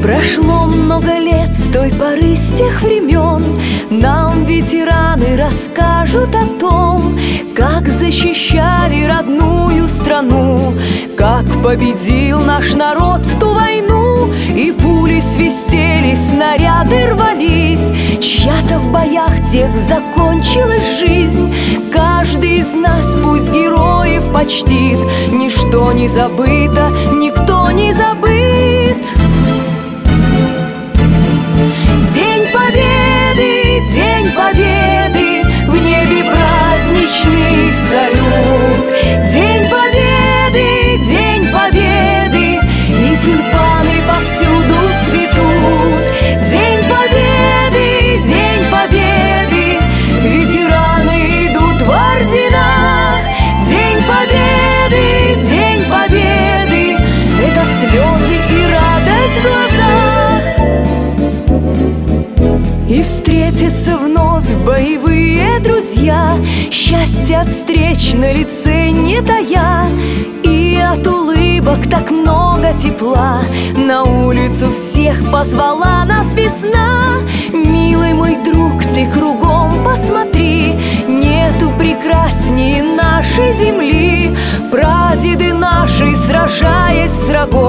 Прошло много лет с той поры, с тех времен. Нам ветераны расскажут о том, как защищали родную страну, как победил наш народ в ту войну. И пули свистели, снаряды рвались, чья-то в боях тех закончилась жизнь. Каждый из нас пусть героев почтит, ничто не забыто, никто не забыт. День Победы, День Победы, в небе праздничный салют. День Победы, День Победы, и тюльпаны повсюду цветут. День Победы, День Победы, ветераны идут в орденах. День Победы, День Победы, это слезы и радость в глазах. И встретятся вновь боевые друзья, счастье от встреч на лице не тая. И от улыбок так много тепла, на улицу всех позвала нас весна. Милый мой друг, ты кругом посмотри, нету прекраснее нашей земли. Прадеды наши, сражаясь с врагом,